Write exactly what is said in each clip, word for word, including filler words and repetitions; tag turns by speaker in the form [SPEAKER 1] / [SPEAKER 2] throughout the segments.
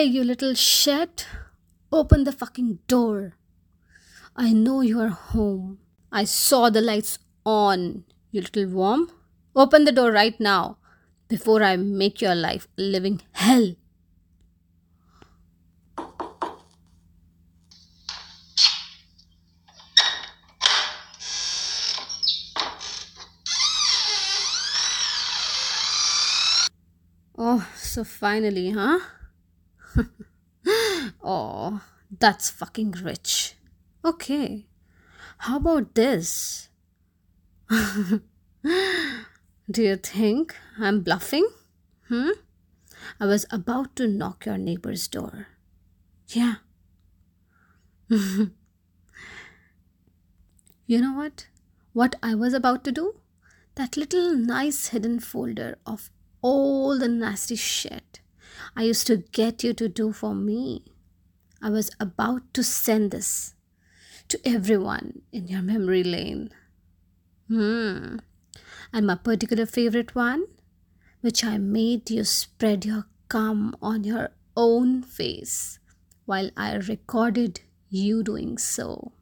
[SPEAKER 1] Hey, you little shit! Open the fucking door. I know you are home. I saw the lights on, you little worm. Open the door right now before I make your life a living hell. Oh, so finally, huh? Oh, that's fucking rich. Okay, how about this? Do you think I'm bluffing? Hmm? I was about to knock your neighbor's door. Yeah. You know what? What I was about to do? That little nice hidden folder of all the nasty shit I used to get you to do for me. I was about to send this to everyone in your memory lane. Hmm. And my particular favorite one, which I made you spread your cum on your own face while I recorded you doing so.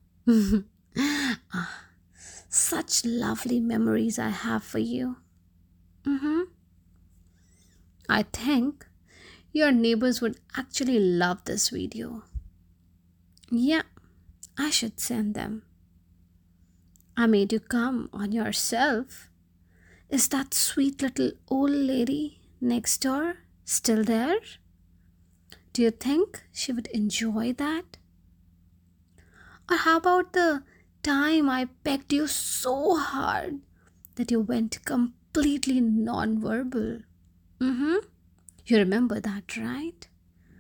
[SPEAKER 1] Such lovely memories I have for you. Mm-hmm. I think your neighbors would actually love this video. Yeah, I should send them. I made you come on yourself. Is that sweet little old lady next door still there? Do you think she would enjoy that? Or how about the time I pecked you so hard that you went completely non-verbal? Mm-hmm. You remember that, right?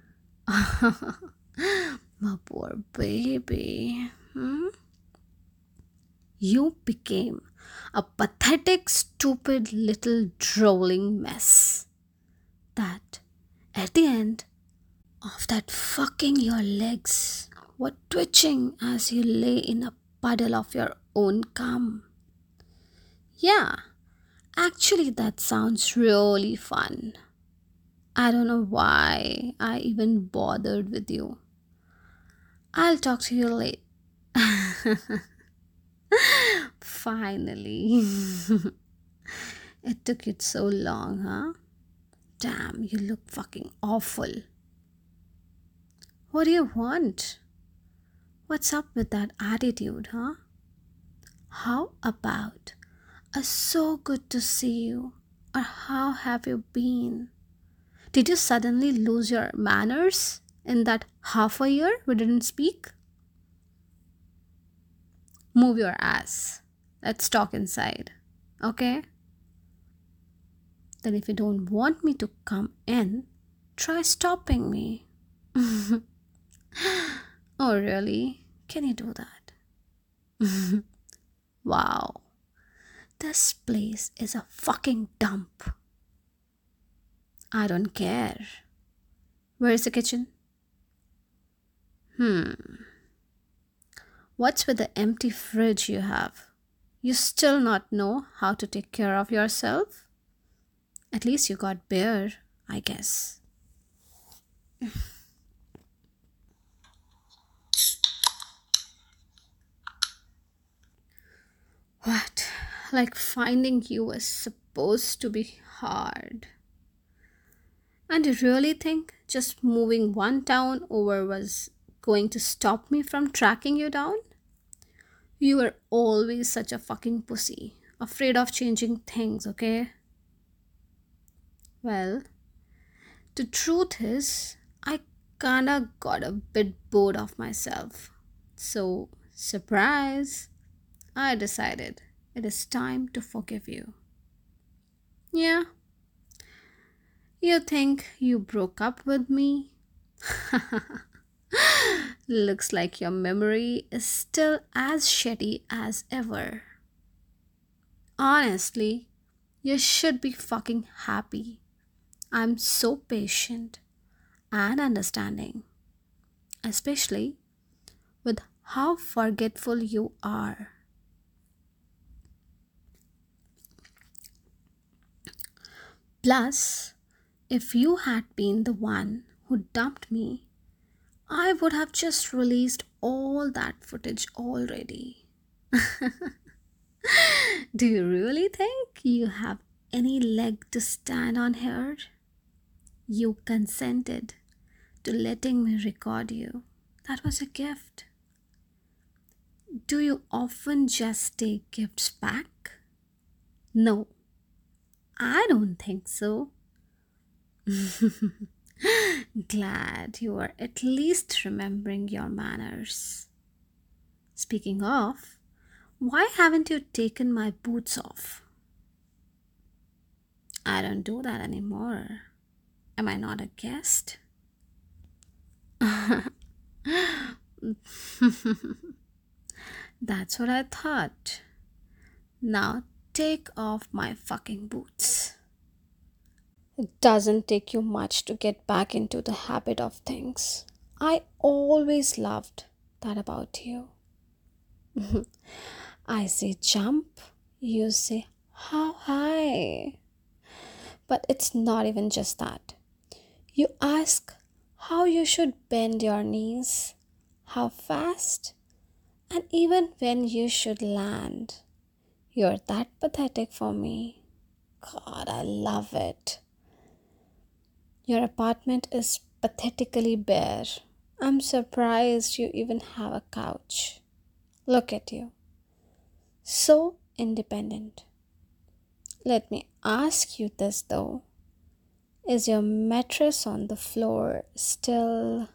[SPEAKER 1] My poor baby. Hmm? You became a pathetic, stupid little drooling mess. That, at the end of that fucking, your legs were twitching as you lay in a puddle of your own cum. Yeah, actually, that sounds really fun. I don't know why I even bothered with you. I'll talk to you later. Finally. It took you so long, huh? Damn, you look fucking awful. What do you want? What's up with that attitude, huh? How about a so good to see you? Or how have you been? Did you suddenly lose your manners in that half a year we didn't speak? Move your ass. Let's talk inside. Okay? Then, if you don't want me to come in, try stopping me. Oh, really? Can you do that? Wow. This place is a fucking dump. I don't care. Where is the kitchen? Hmm. What's with the empty fridge you have? You still not know how to take care of yourself? At least you got beer, I guess. What? Like finding you was supposed to be hard. And you really think just moving one town over was going to stop me from tracking you down? You were always such a fucking pussy, afraid of changing things, okay? Well, the truth is, I kinda got a bit bored of myself. So, surprise, I decided it is time to forgive you. Yeah, you think you broke up with me? Looks like your memory is still as shitty as ever. Honestly, you should be fucking happy. I'm so patient and understanding, especially with how forgetful you are. Plus, if you had been the one who dumped me, I would have just released all that footage already. Do you really think you have any leg to stand on here? You consented to letting me record you. That was a gift. Do you often just take gifts back? No, I don't think so. Glad you are at least remembering your manners. Speaking of, why haven't you taken my boots off? I don't do that anymore. Am I not a guest? That's what I thought. Now take off my fucking boots. It doesn't take you much to get back into the habit of things. I always loved that about you. I say jump, you say how high. But it's not even just that. You ask how you should bend your knees, how fast, and even when you should land. You're that pathetic for me. God, I love it. Your apartment is pathetically bare. I'm surprised you even have a couch. Look at you. So independent. Let me ask you this though. Is your mattress on the floor still...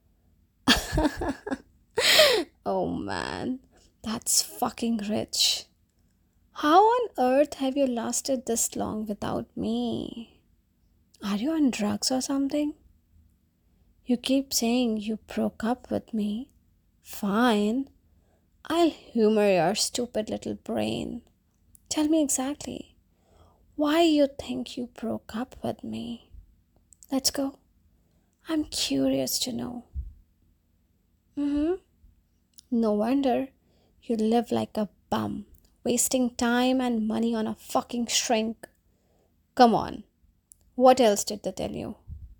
[SPEAKER 1] Oh man, that's fucking rich. How on earth have you lasted this long without me? Are you on drugs or something? You keep saying you broke up with me. Fine. I'll humor your stupid little brain. Tell me exactly why you think you broke up with me. Let's go. I'm curious to know. Mm-hmm. No wonder you live like a bum, wasting time and money on a fucking shrink. Come on. What else did they tell you?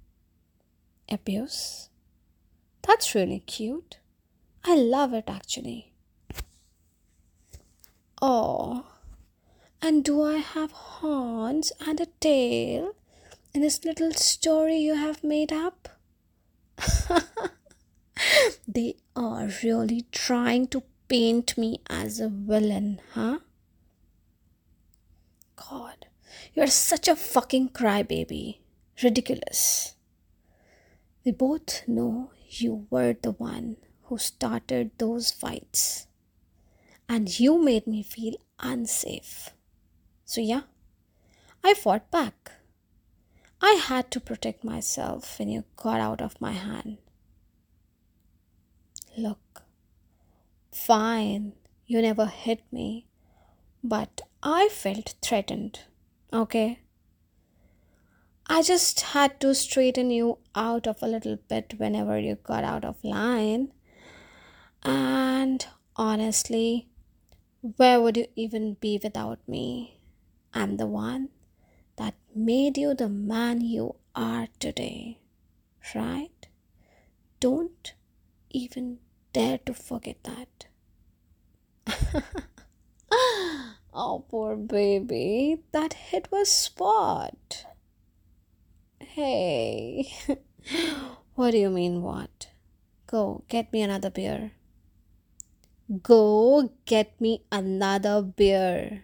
[SPEAKER 1] Abuse? That's really cute. I love it actually. Oh, and do I have horns and a tail in this little story you have made up? They are really trying to paint me as a villain, huh? God, you're such a fucking crybaby. Ridiculous. We both know you were the one who started those fights. And you made me feel unsafe. So, yeah, I fought back. I had to protect myself when you got out of my hand. Look, fine, you never hit me, but I felt threatened, okay? I just had to straighten you out of a little bit whenever you got out of line. And honestly, where would you even be without me? I'm the one that made you the man you are today, right? Don't even dare to forget that. Oh, poor baby, that hit was spot. Hey, what do you mean, what? Go get me another beer. Go get me another beer.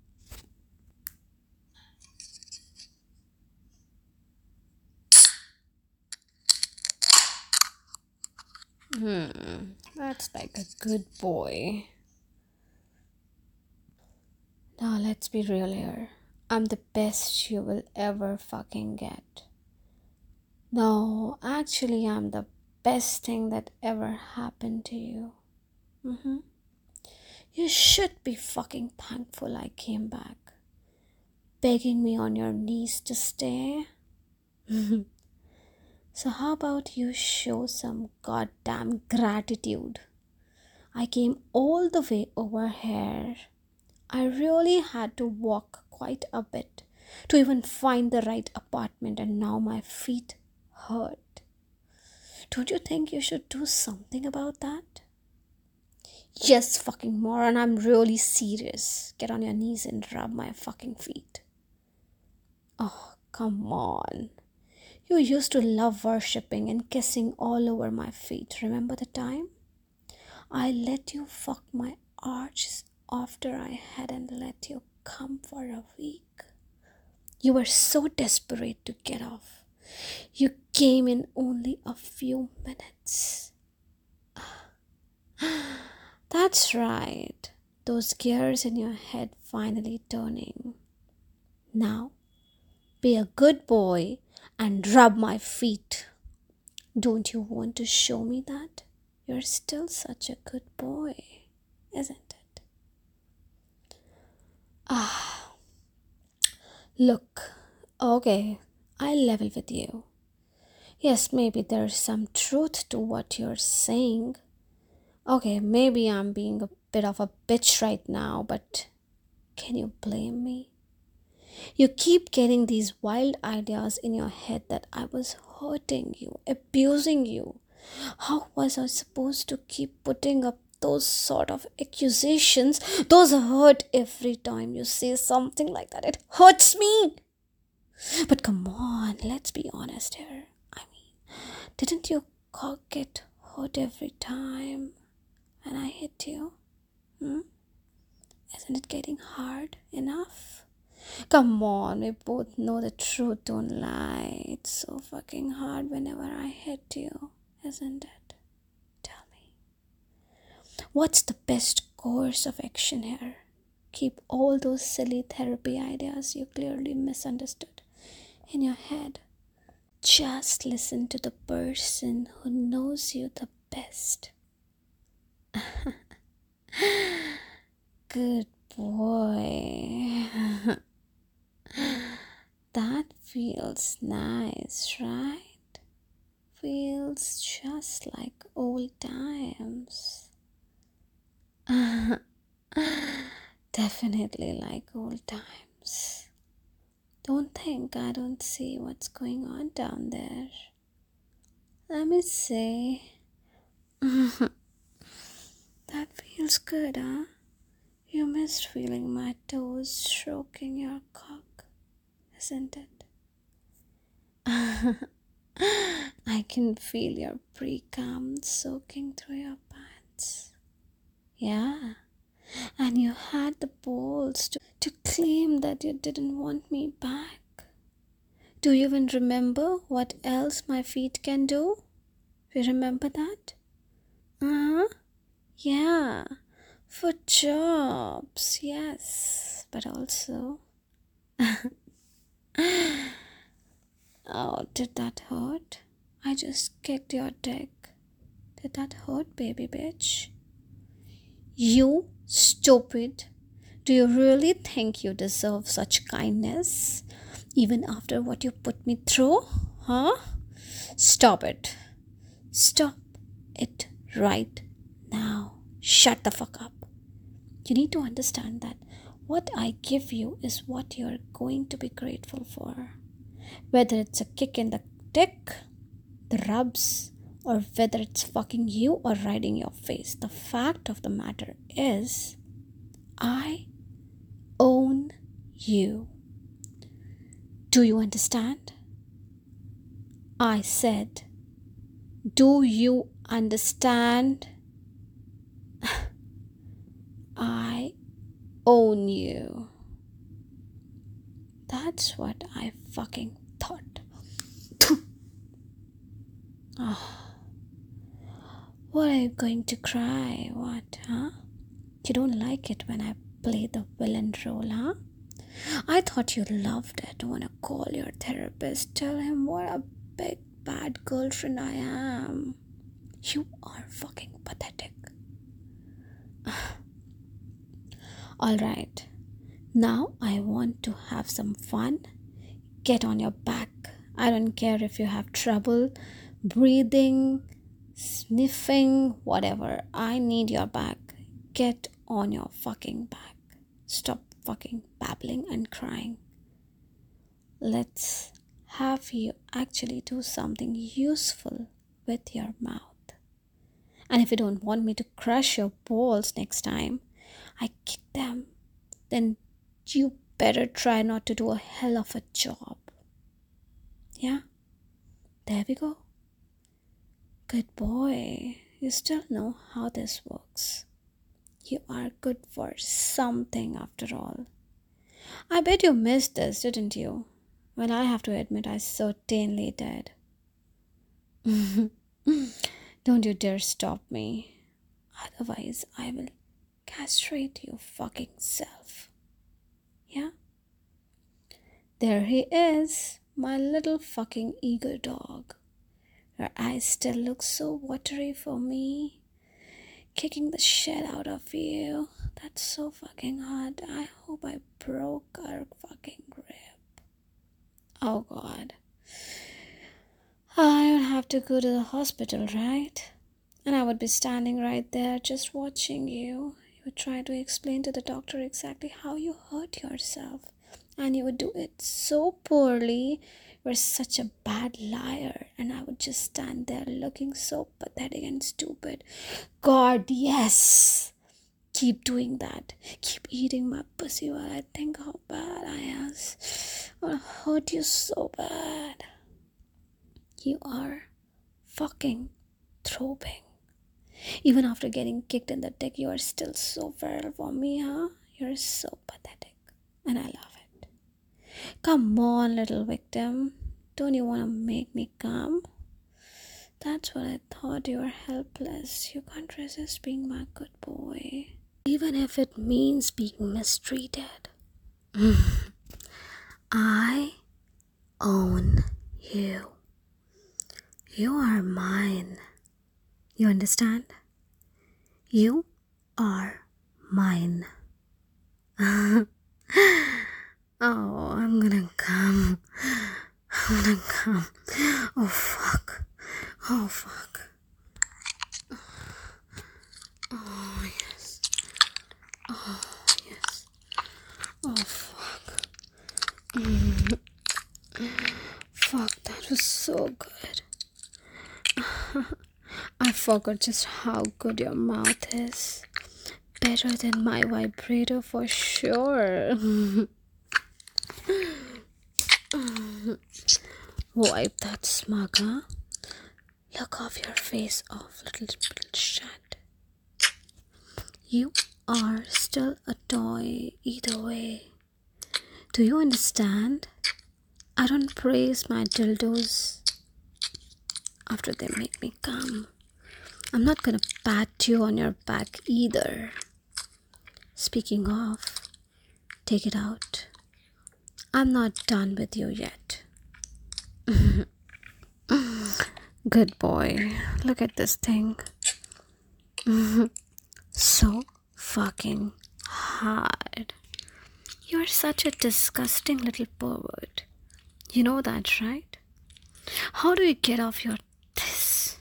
[SPEAKER 1] Hmm, that's like a good boy. Now let's be real here. I'm the best you will ever fucking get. No, actually, I'm the best thing that ever happened to you. Mm-hmm. You should be fucking thankful I came back, begging me on your knees to stay. So, how about you show some goddamn gratitude? I came all the way over here. I really had to walk quite a bit to even find the right apartment, and now my feet hurt. Don't you think you should do something about that? Yes, fucking moron, I'm really serious. Get on your knees and rub my fucking feet. Oh, come on. You used to love worshipping and kissing all over my feet. Remember the time? I let you fuck my arches after I hadn't let you come for a week. You were so desperate to get off. You came in only a few minutes. That's right. Those gears in your head finally turning. Now, be a good boy and rub my feet. Don't you want to show me that? You're still such a good boy, isn't it? Ah, look, okay, I'll level with you. Yes, maybe there's some truth to what you're saying. Okay, maybe I'm being a bit of a bitch right now, but can you blame me? You keep getting these wild ideas in your head that I was hurting you, abusing you. How was I supposed to keep putting up those sort of accusations? Those hurt every time you say something like that. It hurts me. But come on, let's be honest here. I mean, didn't your cock get hurt every time when I hit you? Hmm? Isn't it getting hard enough? Come on, we both know the truth, don't lie. It's so fucking hard whenever I hit you, isn't it? Tell me. What's the best course of action here? Keep all those silly therapy ideas you clearly misunderstood in your head. Just listen to the person who knows you the best. Good boy. That feels nice, right? Feels just like old times. Definitely like old times. Don't think I don't see what's going on down there. Let me see. That feels good, huh? You missed feeling my toes stroking your cock, isn't it? I can feel your pre-cum soaking through your pants. Yeah, and you had the balls to, to claim that you didn't want me back. Do you even remember what else my feet can do? You remember that? Uh-huh. Yeah, for jobs, yes, but also... Oh, did that hurt? I just kicked your dick. Did that hurt, baby bitch? You stupid. Do you really think you deserve such kindness? Even after what you put me through? Huh? Stop it. Stop it right now. Shut the fuck up. You need to understand that what I give you is what you're going to be grateful for. Whether it's a kick in the dick, the rubs, or whether it's fucking you or riding your face. The fact of the matter is, I own you. Do you understand? I said, do you understand? I own you. That's what I fucking thought. Oh, what are you going to cry? What, huh? You don't like it when I play the villain role, huh? I thought you loved it. Wanna call your therapist, tell him what a big bad girlfriend I am. You are fucking pathetic. Alright, now I want to have some fun. Get on your back. I don't care if you have trouble breathing, sniffing, whatever. I need your back. Get on your fucking back. Stop fucking babbling and crying. Let's have you actually do something useful with your mouth. And if you don't want me to crush your balls next time I kick them, then you better try not to do a hell of a job. Yeah? There we go. Good boy. You still know how this works. You are good for something after all. I bet you missed this, didn't you? Well, I have to admit, I certainly did. Don't you dare stop me. Otherwise, I will castrate your fucking self. Yeah? There he is, my little fucking eager dog. Your eyes still look so watery for me. Kicking the shit out of you. That's so fucking hard. I hope I broke our fucking grip. Oh god. I would have to go to the hospital, right? And I would be standing right there just watching you. You would try to explain to the doctor exactly how you hurt yourself. And you would do it so poorly. You're such a bad liar. And I would just stand there looking so pathetic and stupid. God, yes. Keep doing that. Keep eating my pussy while I think how bad I am. I want to hurt you so bad. You are fucking throbbing. Even after getting kicked in the dick, you are still so feral for me, huh? You're so pathetic. And I love it. Come on, little victim. Don't you want to make me come? That's what I thought. You are helpless. You can't resist being my good boy. Even if it means being mistreated. I own you. You are mine. You understand? You are mine. Oh, I'm gonna come. I'm gonna come. Oh, fuck. Oh, fuck. Oh, yes. Oh, yes. Oh, fuck. Mm. Fuck, that was so good. I forgot just how good your mouth is. Better than my vibrator for sure. Wipe that smug, huh? Look off your face off, little, little shut. You are still a toy either way. Do you understand? I don't praise my dildos after they make me come. I'm not gonna pat you on your back either. Speaking of, take it out. I'm not done with you yet. Good boy. Look at this thing. So fucking hard. You're such a disgusting little pervert. You know that, right? How do you get off your this?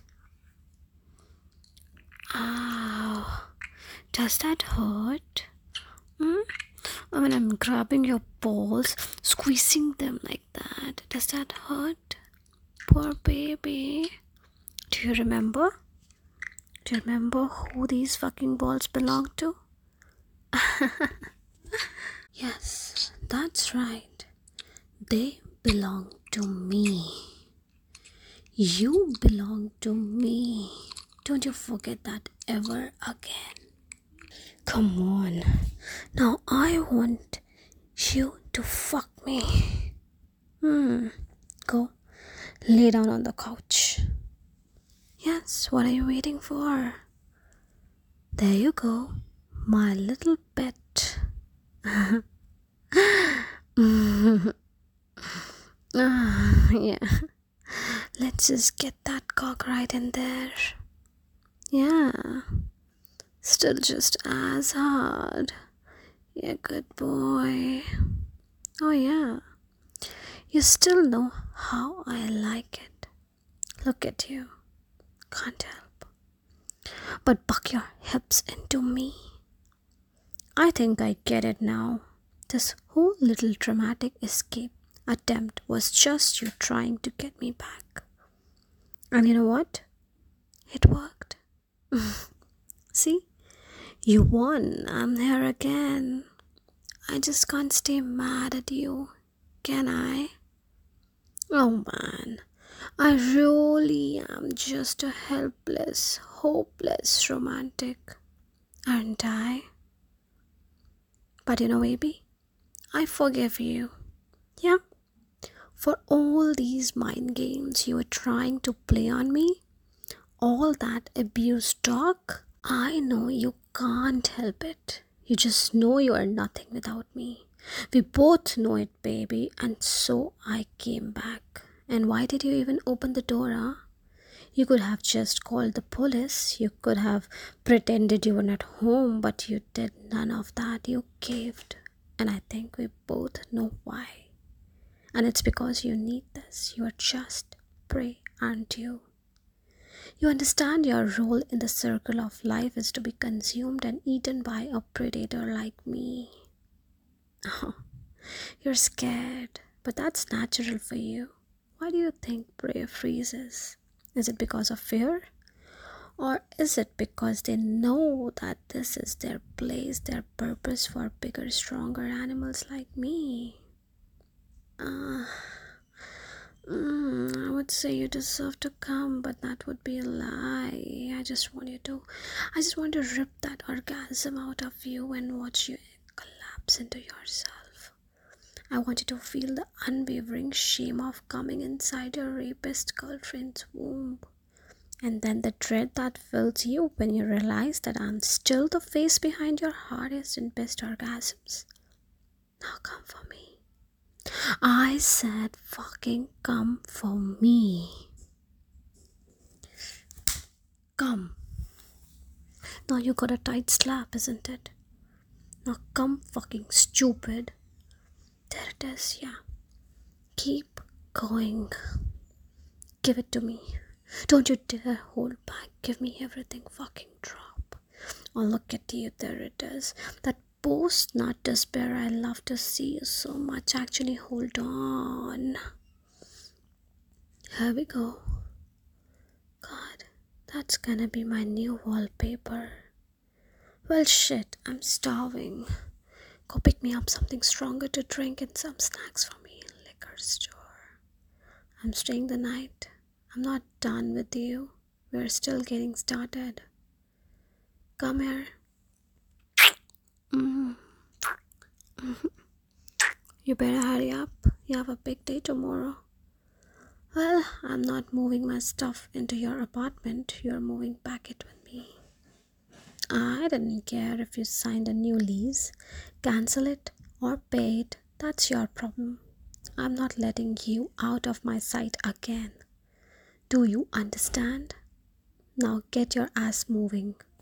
[SPEAKER 1] Ow. Does that hurt? Hmm? I mean, I'm grabbing your balls, squeezing them like that. Does that hurt? Poor baby. Do you remember? Do you remember who these fucking balls belong to? Yes, that's right. They belong to me. You belong to me. Don't you forget that ever again. Come on. Now I want you to fuck me. Hmm. Go lay down on the couch. Yes, what are you waiting for? There you go, my little pet. Ah, yeah. Let's just get that cock right in there. Yeah. Still just as hard. Yeah, good boy. Oh, yeah. You still know how I like it. Look at you. Can't help but buck your hips into me. I think I get it now. This whole little dramatic escape attempt was just you trying to get me back. And you know what? It worked. See, you won. I'm here again. I just can't stay mad at you, can I? Oh man, I really am just a helpless, hopeless romantic, aren't I? But you know, baby, I forgive you. Yeah, for all these mind games you were trying to play on me, all that abuse talk. I know you can't help it. You just know you are nothing without me. We both know it, baby, and so I came back. And why did you even open the door, huh? You could have just called the police. You could have pretended you were not home, but you did none of that. You caved. And I think we both know why. And it's because you need this. You are just prey, aren't you? You understand your role in the circle of life is to be consumed and eaten by a predator like me. You're scared, but that's natural for you. Why do you think prey freezes? Is it because of fear? Or is it because they know that this is their place, their purpose for bigger, stronger animals like me? Uh, mm, I would say you deserve to come, but that would be a lie. I just want you to, I just want to rip that orgasm out of you and watch you collapse into yourself. I want you to feel the unwavering shame of coming inside your rapist girlfriend's womb. And then the dread that fills you when you realize that I'm still the face behind your hardest and best orgasms. Now come for me. I said fucking come for me. Come. Now you got a tight slap, isn't it? Now come fucking stupid. There it is, yeah. Keep going. Give it to me. Don't you dare hold back. Give me everything. Fucking drop. Oh, look at you. There it is. That post not despair. I love to see you so much. Actually, hold on. Here we go. God, that's gonna be my new wallpaper. Well, shit. I'm starving. Go pick me up something stronger to drink and some snacks for me. Liquor store. I'm staying the night. I'm not done with you. We're still getting started. Come here. Mm. You better hurry up. You have a big day tomorrow. Well, I'm not moving my stuff into your apartment. You're moving back it with me. I didn't care if you signed a new lease, cancel it, or pay it. That's your problem. I'm not letting you out of my sight again. Do you understand? Now get your ass moving.